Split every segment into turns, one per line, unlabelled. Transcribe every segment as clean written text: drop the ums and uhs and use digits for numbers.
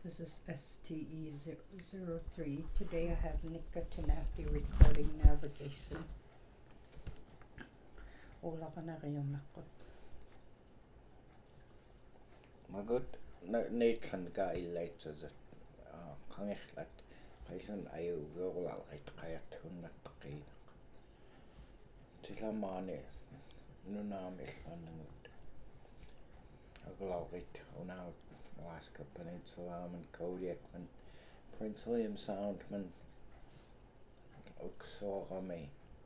This is STE003. Today I have Nika Tinati recording navigation. Ola ka na kayong nakot.
Magot neitlan ka ilaitsasat qangirlat qailan ayuugeorlalqit qajartunnartaqiina tilamaani nunaamillanangut aglalqit unaut Alaska Peninsula man Kodiak man Prince William Sound man uksoorami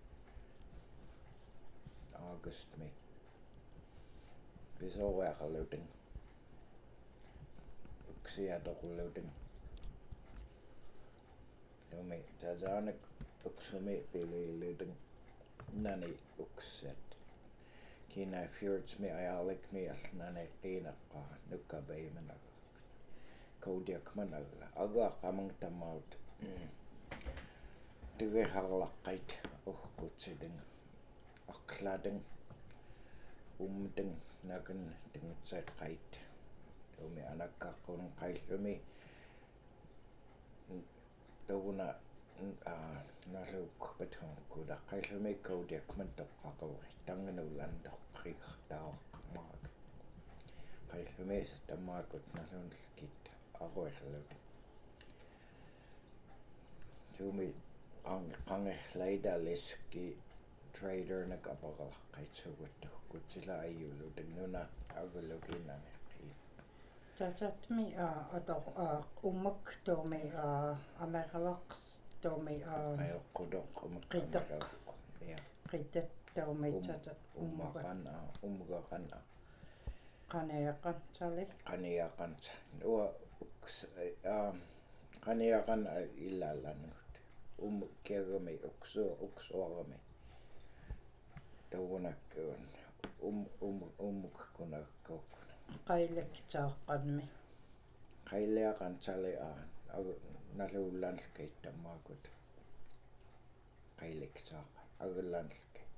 August me bisoreaqaluting uksiatorluting Tumi tazanak uksumi pililuting nani uksat kina fjords me ajalik me alnane qiinaqqa nukkabaimana Kodiak man aga qamang tamaut tugeharlaqqait urkutsiting aqlading umting nagan tingutsat qait Tumi anaqqaqqun qaillumi tawuna naluk pathunkuda qaillumi Kodiak man toqqaqulri tanganulan toqqiqartaaqmaak qaillumi tammaakut nalunlkit aruerlut Tumi qangerlaidaliski trader nakapaqalaqqaitsugut kutsila ayullutin nuna agulukinani
Tatatmi ator ummak tomi ameralaqs tomi
ayoqqudoq
qitaq
ya
qitat tomi tatat
ummaqana umgaqana
qaniaqatsali
qaniaqanta nuwa qaniaqan illallanut kiagami uksuarami tawunakkuun umukkunakkoq
qailaktaaqanmi
qailiaqantali naluullanlkait tammaakut qailiktaaqa agullanlkait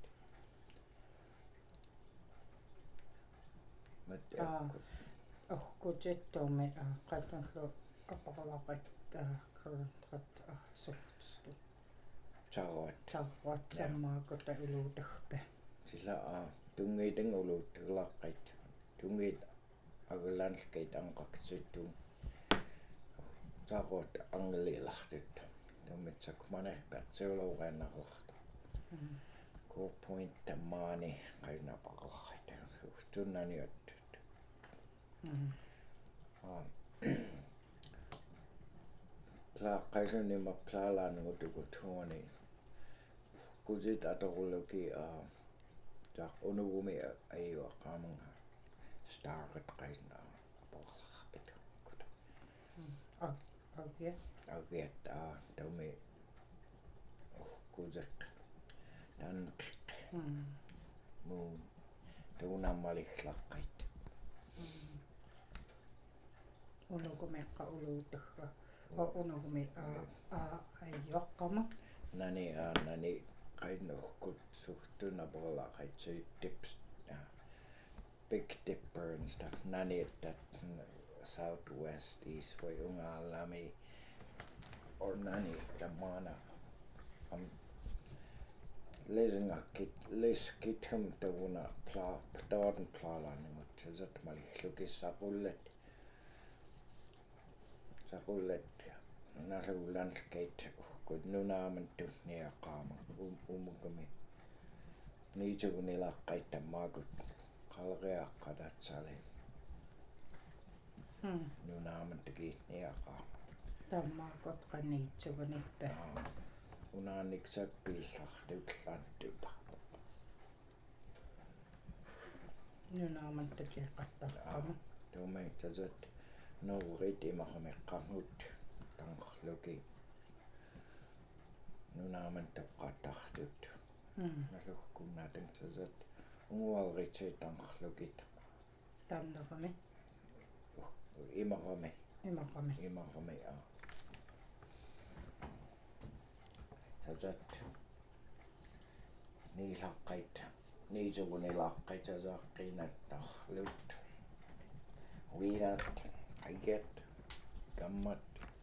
orkutit-tomi qatanlu apaqalaqat qarantrat sortstu
taruat
tammaakut uluutagpa
sila tungiiting uluuttuulaqqait tungit agullanlkait anqaqsuttum taruat angelilartut tumitsakumanerpat siuluuqiannaqerta ko point tammaani qainapaqarrat suustunnaniuttut qailluni mapplaalaanugutugutuani kusit atoruluki taq unugumi ayuaqqaamanga starqat qaisna apaqarrapit kuta agiat tumi kusak tanqiq muun tuunammalillaqait
unugumeqqa uluutagga unugumi ayuaqqama
nani qainnerkut suhtunapaqalaqait tips Big Dipper and stuff nani that southwest east way ungaalami or nani tamana liskithum tawuna ptaarn plaalangut tasat malillukissaqullat naluullanlkait kut nunaaman tunniaqaama umugami niitugunilaqqait tammaakut qalriaqqadatsali nunaaman takiitniaqaama
tammaakut qaniitsugunippa
unaaniksappillartullantuta
nunaaman takiiqqattaqqama
tumi tasat nourit imaqameqqarnut tanqerluki nunaaman taqqattartut nalukkunnaatang tasat ungualritsi tanqerlukit
taannerami
imaqami tasat niilaqqait niisugunilaqqait tasaaqqinattarlut wiinat qaget tammat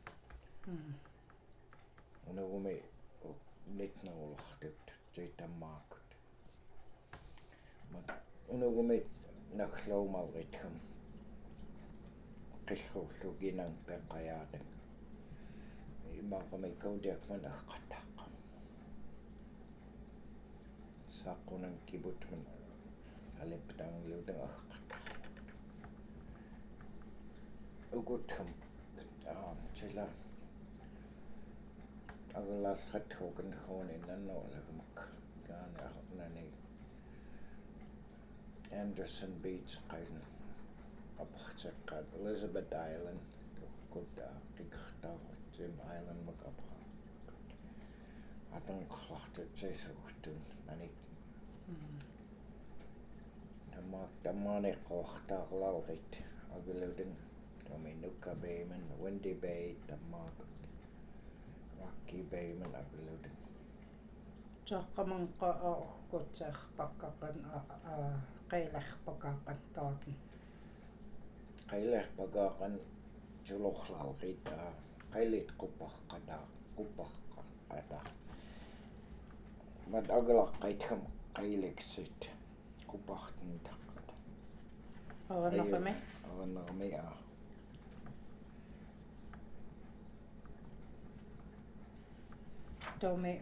unugumi litnerullartut tuitammaakut mat unugumi naglaumalritgum qillruulluginang peqqajaataq imaqami kaudiakman aqqattaaqqa saaqqunan kibutman aliptaangliutang aqqattaaq uguthum tila agulallathuukan huuni nannuulagumak kaani aqnani Anderson Beach qain aparteqqaat Elizabeth Island kutta qiqartaaruat Jim Island makapra atanqarlartutsiisugtun nanik tammaaniqqoartaarlaurit aguluding Nuka Bayman Windy Bay tammaakut Rocky Bayman aguluding
Saqqamanqa orkutseerpaqqaqan qailerpaqaqqan taatun
qailerpaqaaqan julorlaalrita qailit qupparqata mat agulaqqaitham qailiksit quppartin taqqata
aranaqami
arannermi
tomi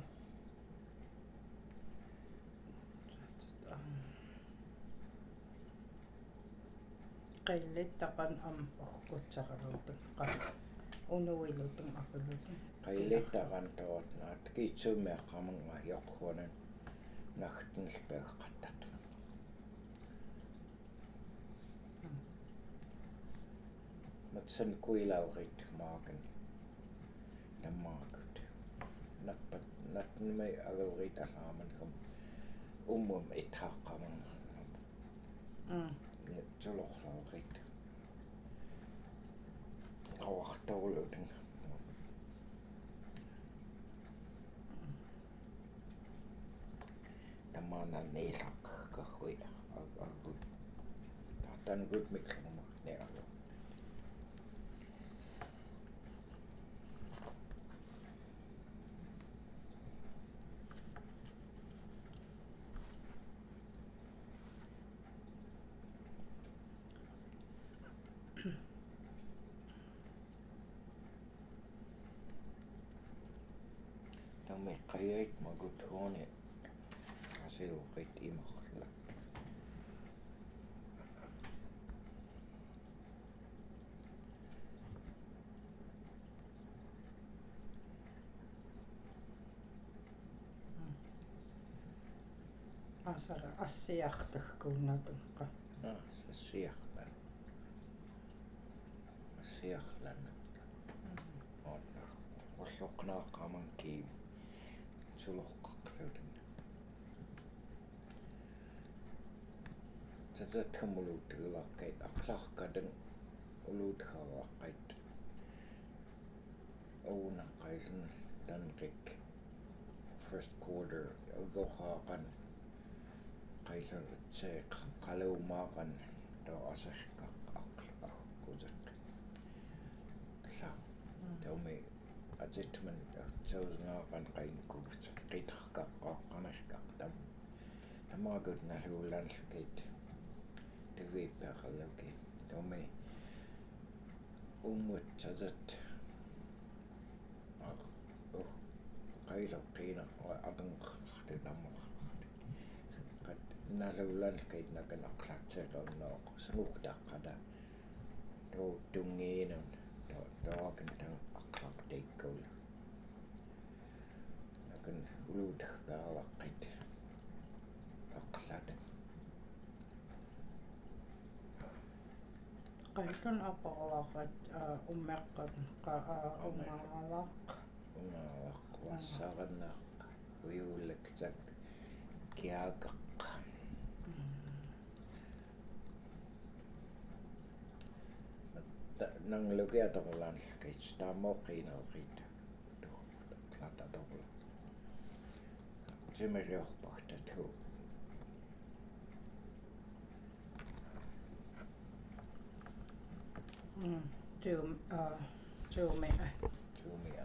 qailittaqan orkutseerluutun qa unuilutun aqulutun
qailittaqan taatnaat kiitsuummeeqqamanga yoqhuanan nagtnilpeeqqattat matsan kuilalrit maakan tammaakut nappat natnimai agalrit alaamankum ithaqqamanga julorlaalrit qawartorlutun tammaana niilaqqa aggut tatangut mikluma nialu Tammi qayait magut huuni asilqit imarla
asara assiartagkuunatun qa
assiarlan ulluqnaaqqamanki sulorqarlutun tatathamuluutugulaqqait aqlarkatan uluuthaaraqqait uunaqqaisun tanqik first quarter ugohaaqan qailerutseeq qaluumaaqan toasarkaq aqquseq la taumi ajitman tsausngaaqan qainkugut qitarkaqqaaqqanerkaq tamaagut naluulanlkit tiviippeaqalluki taumi ummutsatat qailoqqiina atanqarlartu qat naluulanlkit nakan aqlatseeqaunnoq sumuqtaqqata tungiinun taakan tang aqlartiikkuula nakan uluutpealaqqit aqlata
qaitun apaqalaqat ummeqqat qa umaalaq
wassaqannaq uyuullaktak kiaaqaq nanglukiatorlaanlkit taamooqqiinerrit aqlatatorla timeriorpartatu
Tuumi.
Tuumia.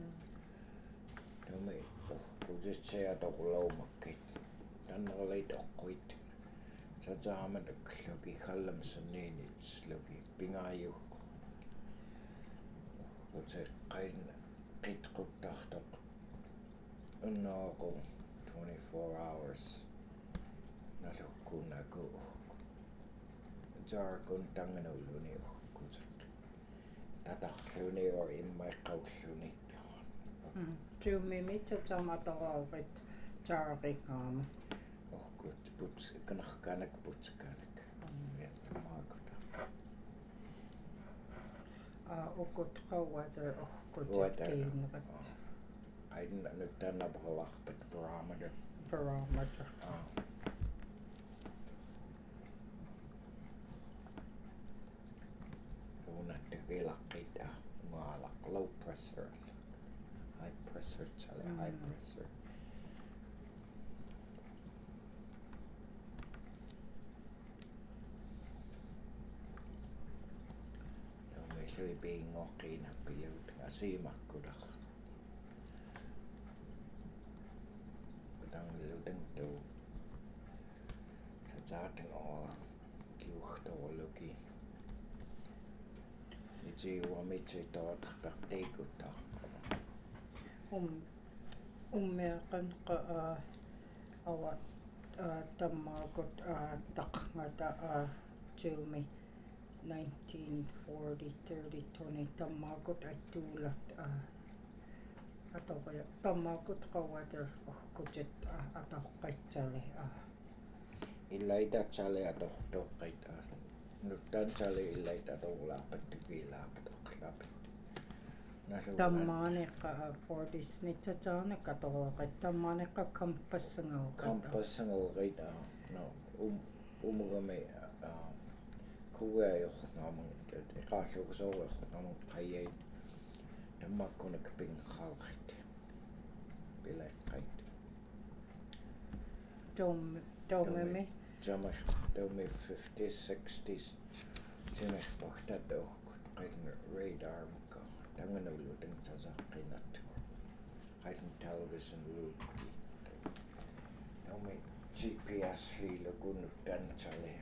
Tuumi kujitsia toqulaumakkit. Tannerli toqqit. Tataamat aklugi khallamsanniini slugi pingaayuq. Ute qain qitquttartoq. Unnaaqu 24 hours. Nalukkunaku. Jarkun tanganuluni ukkutak. Tatarluni or immaiqqaulluni.
Tuumi tataamataqaaqit taariqaama.
Ukkut puts kanarkanak putskanak. Maakuta.
Ukut qawwater ukkut kiinnerat.
Aidin nyt tänä palahpat parameter.
Parameter.
Tuunatte vilaqita ngaala low pressure. High pressure chale high pressure. Tuumi piingoqqiina pilut asiimakkudaq. Tanglutengtu. Tataaten kiuhtoologi. Itsiuamitsi tootqpertiikuttaa.
Ummeeqan awa tammaakut taqngata tuumi 1940 30 20 tammaakut attuulat atoqya tammaakut qawwater ukkutit atoqqitsali
Illaita chale atortoqqita. Nuttan chale illaita toqulaappat piilaappat oqlaappat.
Tammaaniqqa 40s nitsataarnikka toqoqit tammaaniqqa
kampassangeeqita no umugami kuuaajornaamun iqaallugusooriornaamun qayyait tammakkunak pinqaaqit pilaqqait
Tuumi
Tuumi 50s 60s tinerportat orkut qain radar mukka tanganuluteng tasaqqinat qain television luukki Tuumi GPS liilukunnut tanchale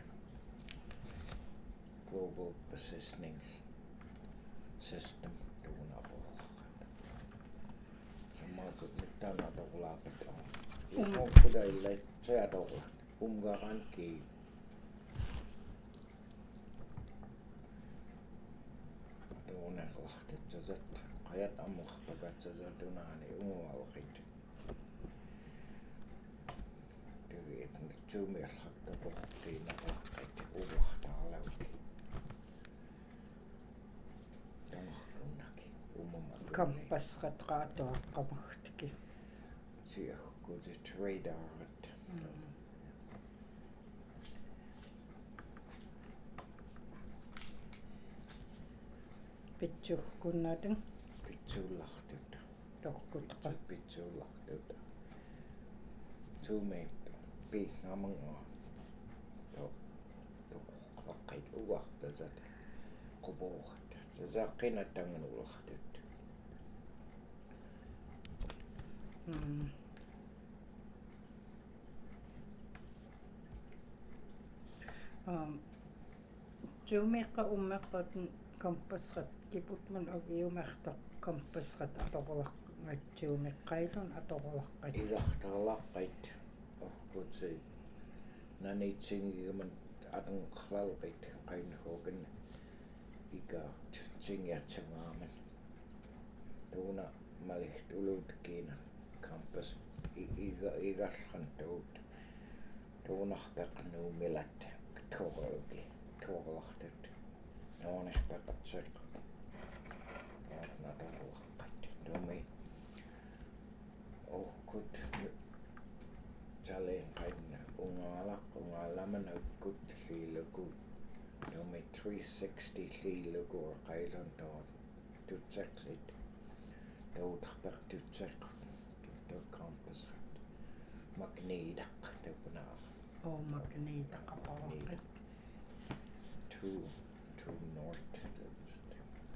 global positioning system tuunaporqat sammaakut mittanatoqulaappat umukkudaillait seatoqlat umgaranki tuunerlartatsasat qayat ammerpakatsasatunaani umualqit tugiit tuumiallaqtaporqiinaqaqqit uvartaarlaut tamarkunnaki umumaqulli
kampassqatqaatuaqqamagtiki
siakkutit radarat
pitsurkunnatung
pitsuullartuta
torkutqa
pitsuullartuta tuumi piingamanga toqlaqqait uartasat qubuurat sasaqqina tanganullartut
tuumiqqa ummeqqatun kampassqat kiputman agiumertoq kampassqat atoqorlaqngat tuumiqqailun atoqorlaqqat
ilartarlaqqait orkutsi nanitsingigaman atenqlalqit qainhuugan igaat tingiatsangaaman tuuna maliht ulutkiina kampass igallan tuunarpeqnuumilat toorlartut noonerpeqatseq natarlaqqat tuumi orkut chalen qainna ungaallaman liilukut tuumi 360 liiluku qailun tutseqsit tuutarpeqtutseq tuukkampassat magniidaq tukunaa
magniitaqaporqit
to north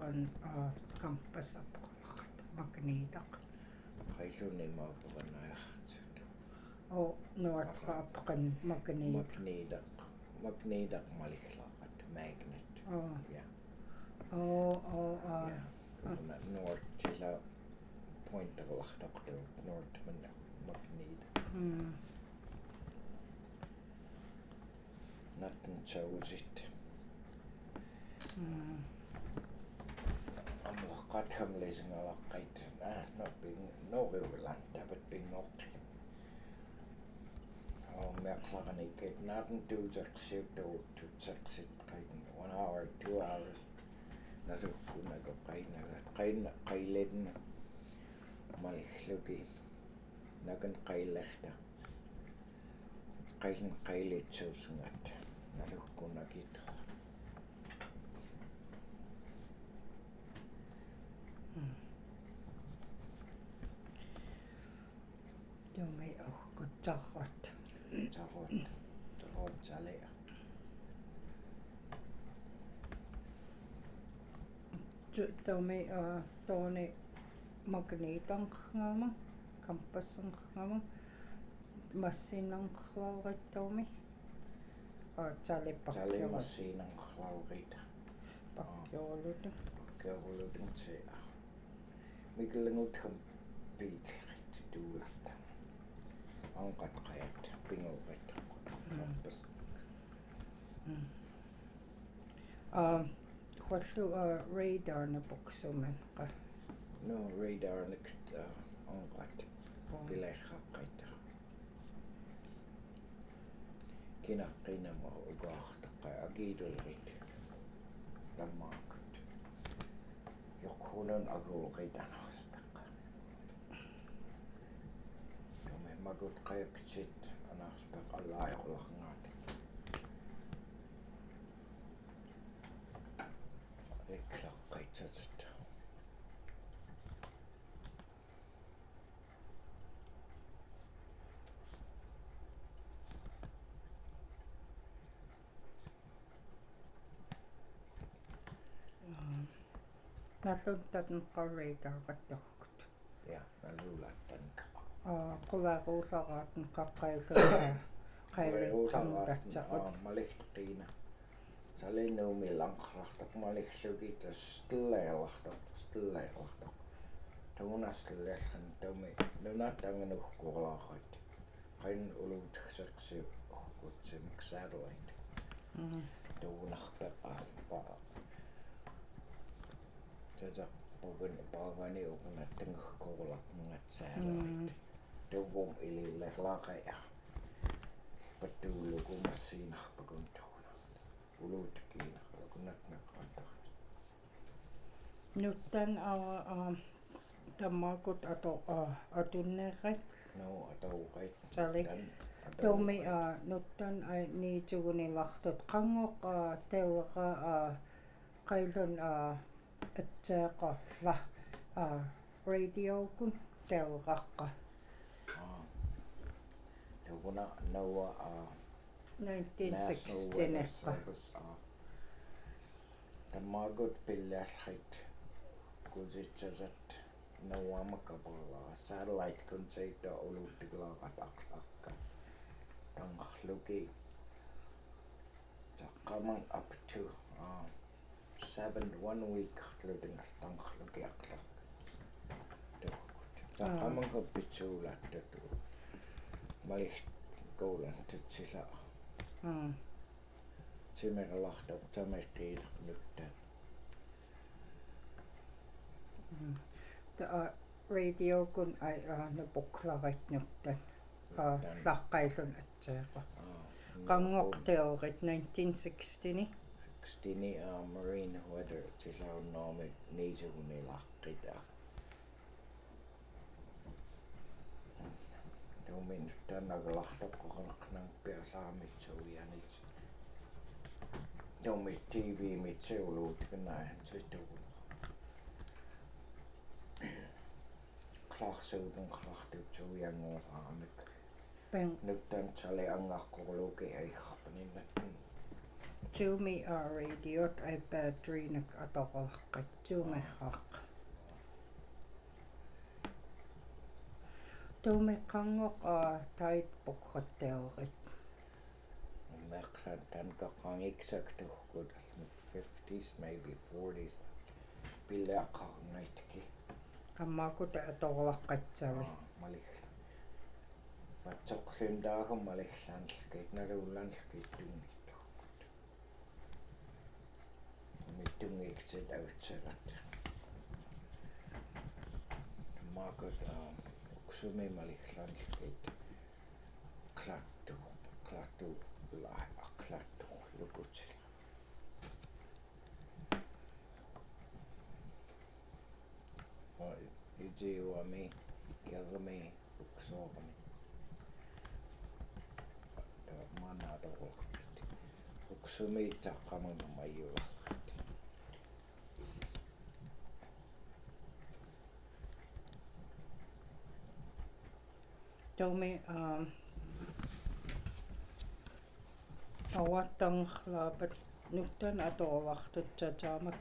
an kampasapaqat magniitaq
qailluni maapuqanaartut
nuatqaapaqan magniit
magniitaq maliqlaaqat magnet ja nuartila pointerlartaqtu nuartmanna magniit natten tausit amlaqqat hamlisingalaqait nopping noriulan tapat pingoqqi meaqlaqanikit natten tuuteqsiutuututseqsit qaiten 1 hour 2 hours nalukkunaga qailin malilluki nakan qaillerta qailin qailitsuusungat nalukkunakit
Tumi uqquttarrat
tarot salea
Tumi tooni magniitanqngama kampassanqngama massinanqlaarittaumi
tali massiinanqlaarita
pakkiorlutu
pakkiorlutinsi mikilanguttam piitlerit tuulatta anqatqayat pingulqit kampas
Quallu radarna buksuman qa
no radar next anqat pileqqaqqaita kinaqqinama ugaartaqqa agiidulrit lammaakut yoqqunan aguulqitanarspaqqa tumi magut qayaksit anarspaq allaajoqlarngaat iklaqqaitsat
nalluntatun qarriitaaqattorkut
ja naluulattanka
qularuullaraatun qaqqaillutaa qailiqqamtatsaqut
malihtiina salinnuumilanqlartaq malilluki stilleerlartaq tamunastilleerlan tumi nunattanganuhkuqlaaqat qain uluutseqsi kutsimik satellite tuunarpeqa tata pagani uqunattanguhkuqlarngat satellite tuvum ilillerlaaqaya pattuuluku massiinarpakun uluutkiinarpakunatnaqqantaq
nuttan tammaakut atunneeqat
atauqait
salik tumi nuttan niitugunilartut qangoq teeqa qaillun atseeqarla radiokun teelqaqqa
tuguna nawa
1960
tamaagut pilleallit kusitsasat nawaamakapala satellite kunsaita uluuttiklaaqat aqlaqqa tanqarluki taqqamang up to 1 week lutingal tanqarluki aqlaq taqqamang qappitsuulattatu malih koulan tutsila timerlartaq tameqqiilernuttan
radiokun napuklaritnuttan llaqqaillun atseeqa qangoqteorit 1960ni
marine weather tilaunnaami niisugunilaqqita tumin tannagalartoqqoqanaqnang pialaamitsauianit tumi TV mitseuluutkanaa situgun klarsuuden klartutsuianguusaanik nuttan sali angaqqorluki aiharpaninnattun
tuumi radiot ai batteriinak atoqorlaqqat tuumiqqaq tuumiqqangoq tait pokratteerit
Mekran tan kaqqangiksaktuhkut 50s maybe 40s pilleaqqarngaitki
kammakuta atoqorlaqqatsali
malilla matsoqlundaagum malillanlkit naluullanlkit tungittuqut mittungiiksit avitsagat maakut uksumi malillanlkit klattu lukutsil ijiuami kiagami uksuaqami maanaatoqorqit uksumi taqqamanga mayularqit
tuumi awattangerlaapat nuttan atoqorlartut tataamak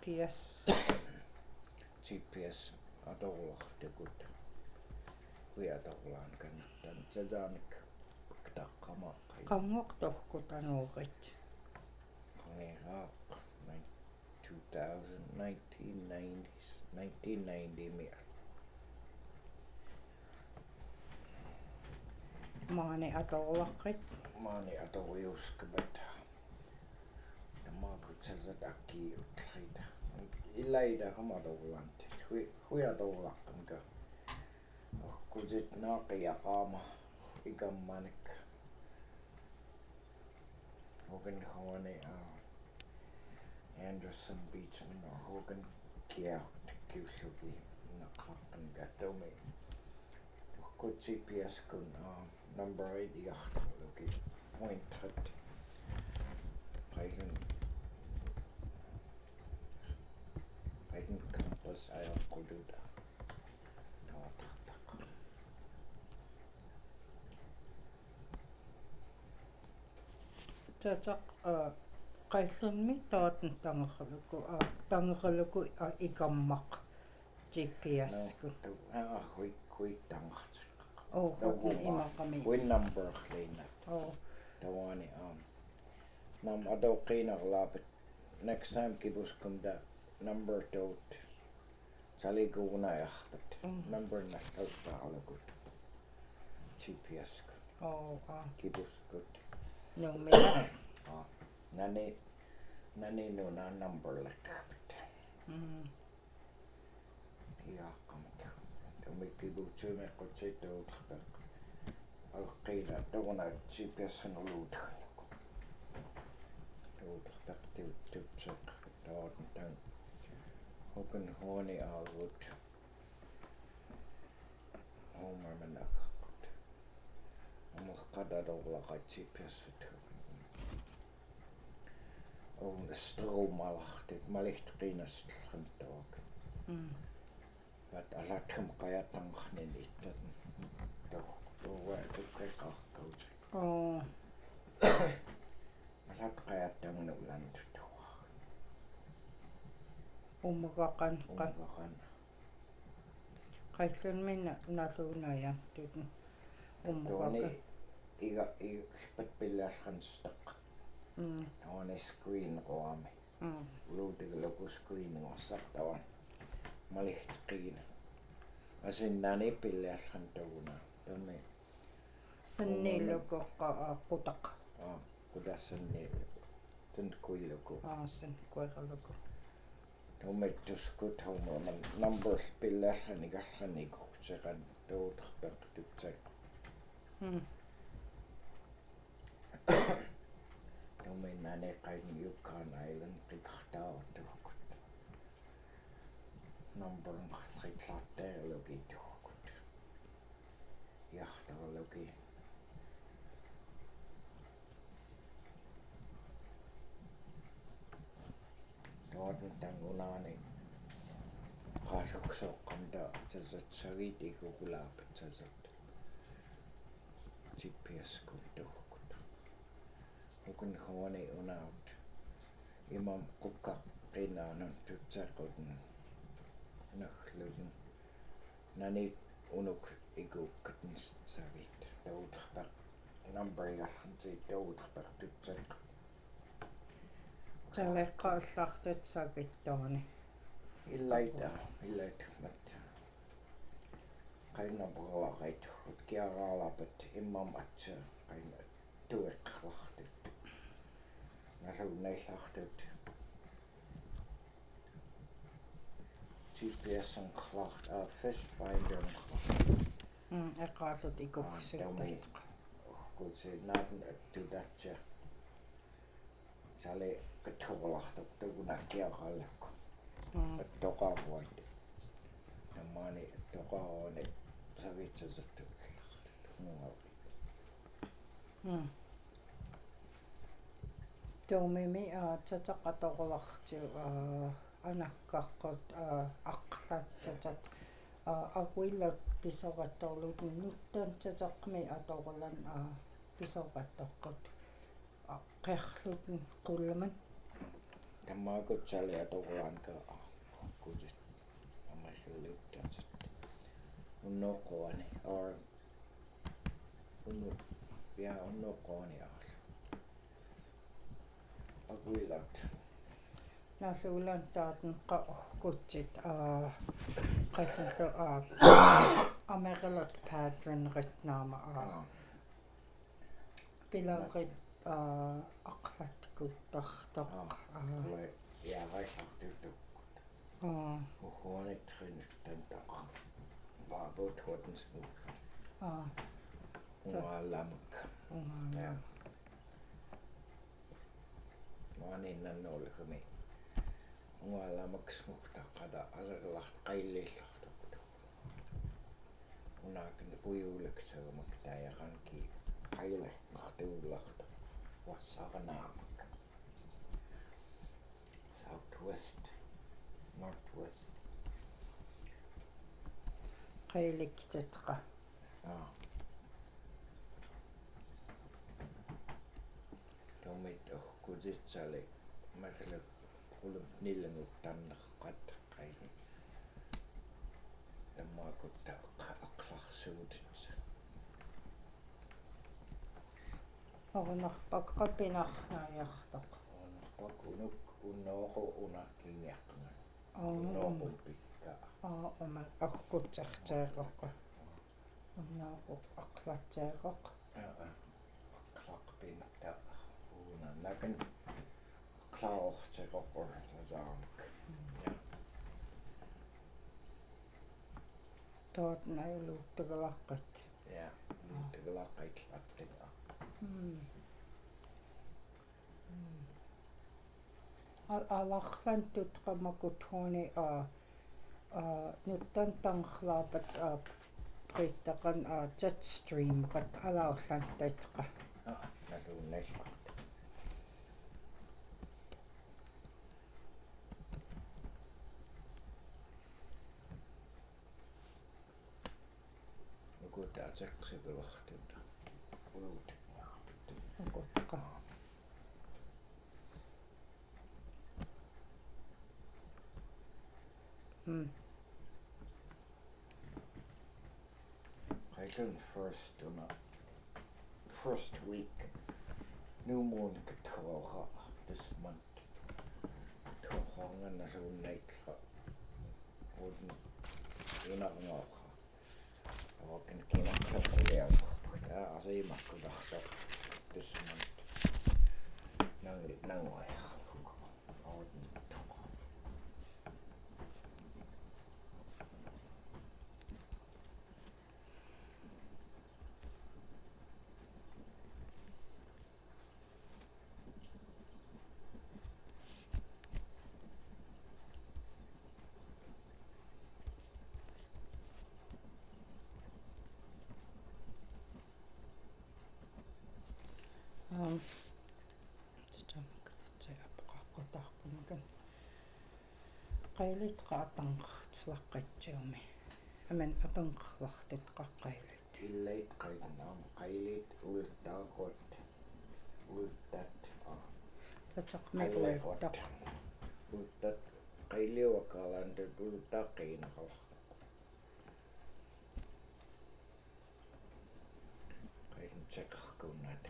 GPS atoqorlartukut uiatoqlaan kannattan tataanik taqqamaqqai
qangoq torkut anuurit
qangeeraaq 1990s 1990 mia
maani atoqorlaqqit
maani atoriuskabat tamaakutsaset akkiutlrita ilaida hamatorlantit huiatorlaqqanka orkusit naaqiyaqaama ikammanik Hogan Hawani Anderson Beachman or Hogan Kiaut Kiusugi naqlaqqanka taumi orkut GPS kun number 8 iartarluki point 30 Paisan campus ayaqquduta tawatartaqa
tataq qaillunmi taatun tangerluku ikammaq GPS ku
huittangartik
hukun imaqami
win number hlina tawani nam adoqqiinarlaapit next time kibuskum da number tot salikuunayarpat number nallautaalukut GPS kibuskut
numi
nani nuna number lakapit iaaqqamak tumikkibuutsuumeqqutsit aqqina tuguna GPS hanuluutallaku tuuterpaq tupseq taatun Hogan Hawani aagut homermanaqaqqut ameqqatatorlaqat GPS-ut oon stromalartit malihtiqiinassallram tawak vat alatkam qayatangarnin ittat tuuqeqqarkaut alat qayattangnuulantut
umaqaqanqa
umaqaqan
qaillunmi naluunaya tutun
tuani igat pillaallranstaq tawani screen qoami uluutigiluku screen ngorsartawan malihtiqiina asinnani pillaallran tuguna tami
sannilukoqqa qutaq
qudassanni tunkuiluku
san kuiqaluku
tumittuskut homerman number pillaallran igarraniqorseqan tuuterpaq tutseq tuminnani qain Yukon Island qiqartaartukkut number qatritlaartaalukitukut iartarluki tuatun tangunaani qaaluksoqqamta tasatsagiit ikukulaapit tasat GPS kun tuhkut Hogan Hawani unaut imam quqqaqqinaanun tutsaaqutun nagglun nanit unuk ikuukkatun savit tauterpaq numbrigallartit tauterpaq tutsak
Talleqqaallартут сагиттуани
illait mat qainnaperlaqait utkiaraalapat immam atsa qainna tueqqlartut naluunnaillartut GPS-nqlart fish finder-nqlart
эққааллут икугсуттат
kutsinaaten attutatsa tale kattuqlartuq tugunakkiaqallakku attoqaaruat tammaani attoqaaruani savitsasattu
томими татақаторларту анаккаққут аққлаттатат агуиллат писоратторлут нуттан татақми аторлан писоратторқут қерлутн қулламан
таммаакут сали аторлаанка кутит амахиллуттатсат унноққуани ор унну я унноққуани аала агуиллат
наасуулан таатн қаоркутсит қаллалу америлот патрон ритнаама пиларит ақлаткуттартоқ
яарайлартуттук ухуанит тринуттантаа баабут хотенсму уаламк я мааниннаннуулгами уаламаксмухтаққада асерларт қаиллиллартоқут унаакна пуйуулаксагамак тааяқанки қайла нартуулларта уассааранаамак southwest northwest
қайликтатқа
томит кузитсали махлак хулум нилангут таннеққат қайни таммаакутта ақларсуутитса
орнарпаққапинарнааяартоқ
орнарпақ унук уннооқу унаккингиаққнга унноорпун пикка
ума аркутсартаақоққа уннаақу ақлатсаақоқ
ақлақпинта уна накен клаортеқоққор тазаамак
тоот найлууттугалаққат
я луттугалаққит аттига
аларлан тутқамакутхуни нуттан тангхлаапат приттақан jetstream qat алауллан таитқа
налуунналларт нукутаатеқсипулартута улут
укутқа
qailan first week new moon kattuaqa this month tohorngannaluunnaitla uuden inarnaaqa awakan kinartarliarput asiimakkularta this month nanguajarluku auden toqa
тутамаккатсааппаққутаарпунакан qailit qaatangqertslaqqitsiumi aman atangqerlartut qaqqailit
illait qaitnaam qailit ultaaqut ultat
Tataqmiquuttaq.
Uttat qailiuakkaalaanta uluttaaqqiinaqala. Qaisin tseqarkuunnaat.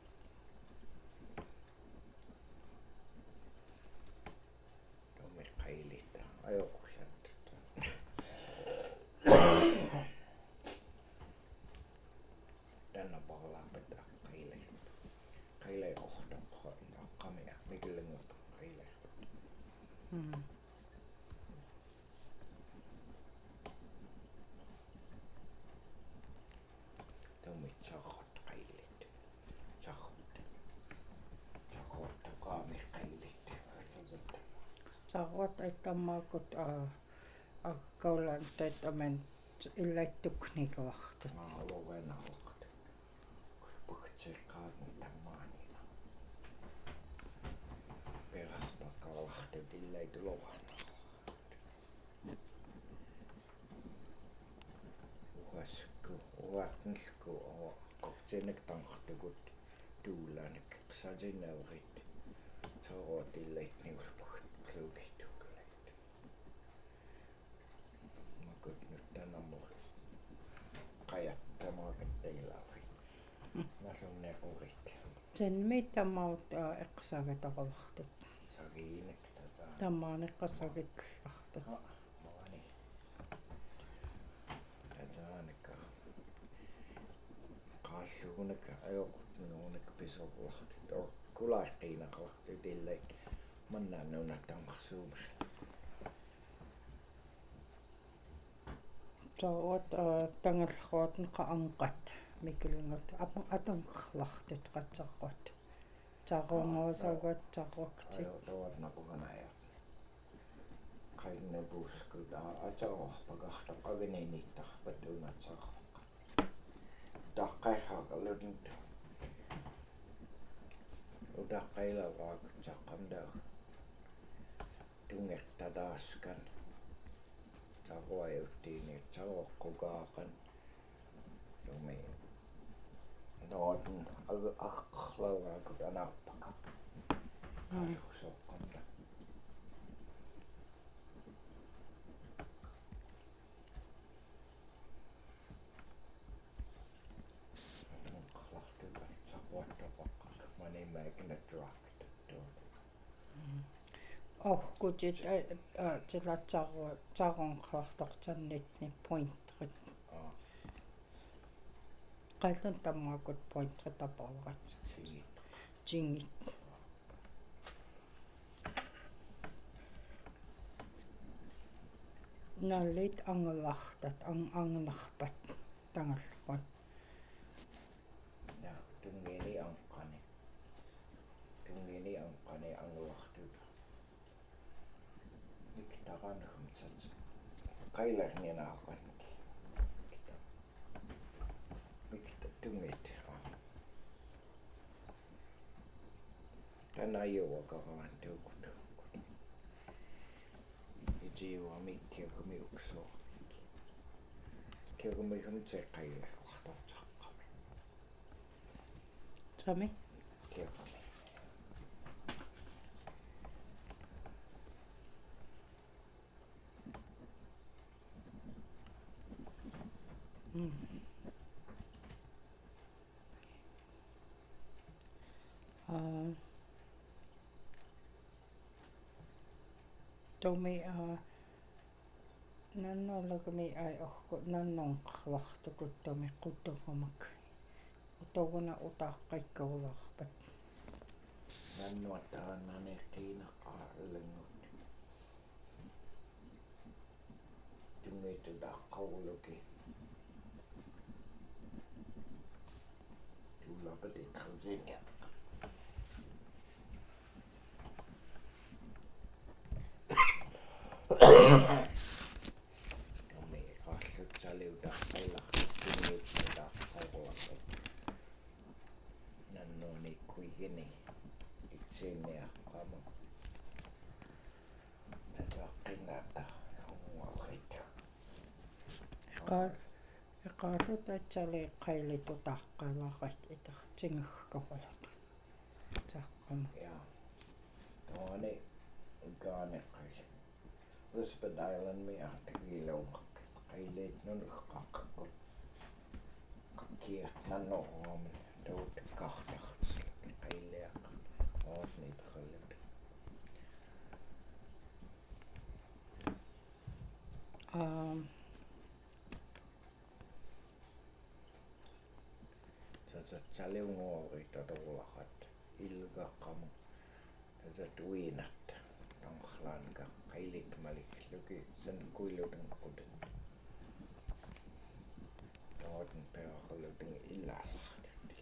Tomi qailita ajoqullattu. Tänä parlaapeta qaile. Qaile qohtoqqa aqqamia mikillengut qaile. Tomi tsaqot qailit. Tsaqot. Tsaqot qaami qailit.
Sarvat aitammaakut akkaulan taitamen illaittukniqartut.
Luvenalqat. Puhtseqaatun tammaanina. Perahpakalahtut illaitu luvanalqat. Uatnilku qoqtinik tanqtukut tuulanik sajineelrit. Sarvat illaitniulpuht kluukihtuuklait. Makut nyt tänamur qajattamaa teilaarit. Nasunnequrit.
Sen mitamaut eqsagataqalartut.
Sagiinik tataa.
Tammaaneqqassagitlartut.
Maani. Tataanika. Qaalluunika ajoqutnuunik pisorlartit. Kulaaqqiinaqartit illai mannaannuuna tanqarsuumi.
Sarvat tangallruatneqa anqat mikilngut atanqarlartut qatsarrat. Taqunguusagat tarraktit.
Tavat napuganaya. Qainnapuuskut atarorpaqartaqagininiittarpat unatsaraqqa. Taqqaihaaqalunut. Utaqqailavraakut saqqamdaa. Tungertadaaskan. Taruajuttiini taroqqukaqan. Tumi nootun aqlarraakut anaarpaqa. Qalusoqqamda. Qlartugal sarvattapaqqa. Manimaikna truaqtattuun.
Orkutit tilatsarunqartortannitni pointrit. Qallun tammaakut pointrit apaurat. Jingit. Nallit angelartat angnarpat tangallruat.
Ja tungiini anqqani. Tungiini anqqani anguartut. Miktaqanhum tsats. Qailarninaaqanki. Mikta tungit. Tänä juokaran tuukut. Ijiwa mikkiukumiuksoo. Kiukumihun tseqqaille wahtortaqqami.
Sami?
Kiukumi.
Tomi nannollagami ai orku nannonqarlartukut tomi quttormak. Utoguna utaqqaikkaullarpat.
Nannuattaannani qiinaqqaallangut. Tungitudaqqauluki. Tuulapatit khawsinia. Tomi qallut saliutaqqaillartut tungitudaqqaullarpat. Nannuani kuigini itsiiniaqqama. Tataqqinnaata unguarrit.
Eqaallut atsali qailitutaqqalarat itartingugqarulut. Taqqama.
Ja ani gaane qai Elizabeth Island mi atigilaumaqqa qaileet nunuqqaqqaqu qakkiat nannoruamun tautakkartartilaki qailleaqqa oorniiterallut Tatsaliunguari tatorlaqat ilgaqqamu tasat uinat tanqlaanka qailik malikluki san kuiluten quten tawaten peaqalluten illaallartutti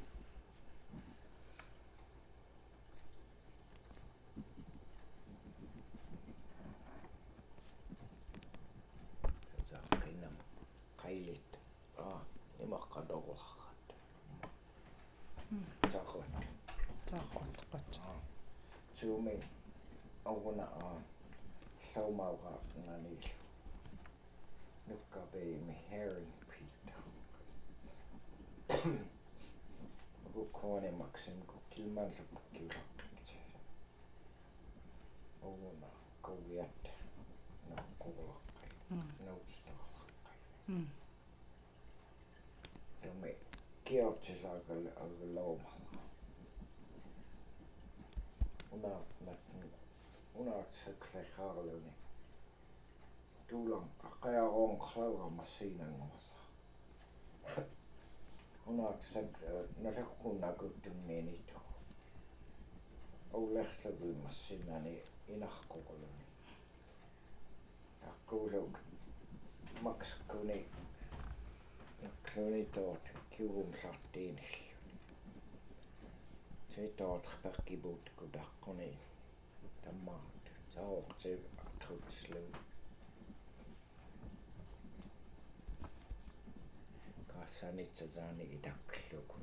tatsaqqinam qailit imaqqatorlaqat taqut
Taqutqat.
Suumi auguna llaumauqa nganiillu nukkapeimi herring pita ukkoonimaksim kilmanlukku kiulaqqikti auguna kauiat naqquulaqqai nautstarlaqqai tumi kiortisaakalle agulaumalla unaatsaklaqaarluni tuulan aqajaroonqlaramassiinanngumasa unaatsak nasakkunakuttummiinitu aulerlaguimassinani inarqoquluni aquuluk maksakkuni nakluni toot kiugumlartiinillu Sitootqaqqibut kudaqquni tammaat saorti atrutslu kaassanitsasaani itakluku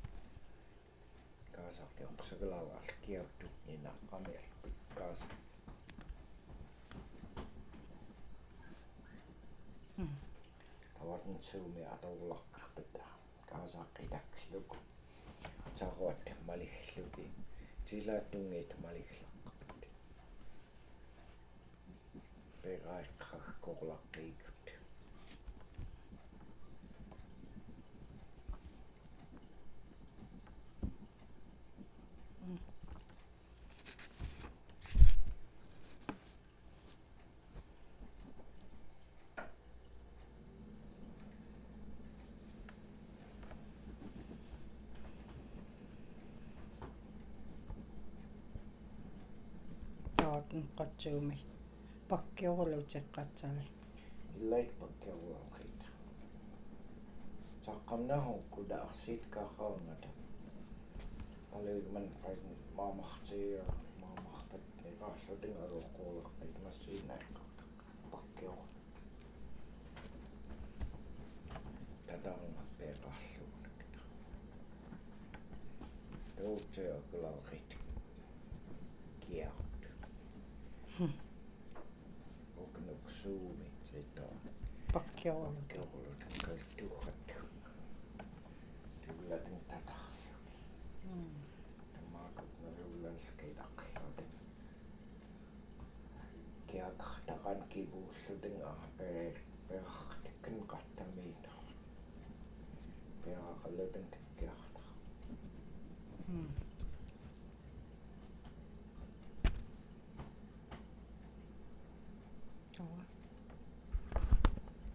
kaasarti oqsagalaarall kiartu inaqqamial kaasa tawaten suumi atorlarqarpata kaasaqqitakluku Saruat malilluki tilaattungiit malillaqqaput peqaiqqarkorlaqqiikut
Tawaten qatsuumi pakkiorlutiqqatsali.
illait pakkiaruaqqiit saqqamnahukkuda arsiit kaaqaangata paluigman maamartia maamarpat iqaarlutin aluqqуулaqqiit massiinaiqqarta pakkior tatarnarpeeqaarluunakta tuutiaqulaaqit kiart uknuksuumi sitoo
Pakkiorlut.
kaltuqattu tuullatin tatarlu tamaakutnalullalkilaqluten kiaqartaqan kipuullutin peaqartikkan qattamiita peaqalluten